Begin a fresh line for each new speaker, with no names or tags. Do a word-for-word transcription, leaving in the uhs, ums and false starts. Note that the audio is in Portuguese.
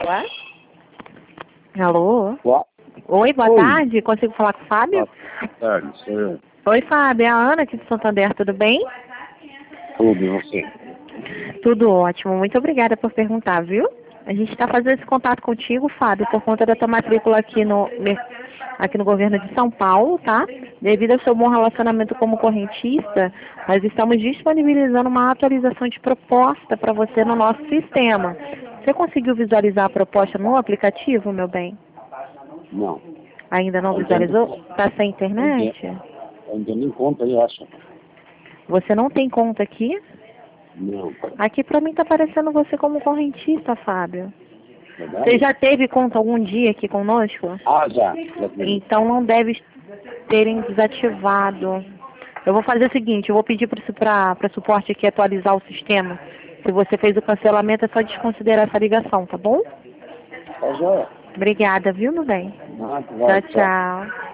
Ué? Alô?
Boa.
Oi, boa
Oi.
tarde. Consigo falar com o Fábio?
Boa tarde, sou eu.
Oi, Fábio. É a Ana aqui de Santander, tudo bem?
Tudo, e você?
Tudo ótimo. Muito obrigada por perguntar, viu? A gente está fazendo esse contato contigo, Fábio, por conta da tua matrícula aqui no, aqui no governo de São Paulo, tá? Devido ao seu bom relacionamento como correntista, nós estamos disponibilizando uma atualização de proposta para você no nosso sistema. Você conseguiu visualizar a proposta no aplicativo, meu bem?
Não.
Ainda não visualizou? Está sem internet?
Ainda nem conta aí, acha?
Você não tem conta aqui?
Não.
Aqui pra mim tá aparecendo você como correntista, Fábio.
Verdade?
Você já teve conta algum dia aqui conosco?
Ah, já. já tive.
Então não deve terem desativado. Eu vou fazer o seguinte, eu vou pedir para para suporte aqui atualizar o sistema. Se você fez o cancelamento, é só desconsiderar essa ligação, tá bom?
Tá joia.
Obrigada, viu, meu bem?
Ah, vai,
Tchau, tchau.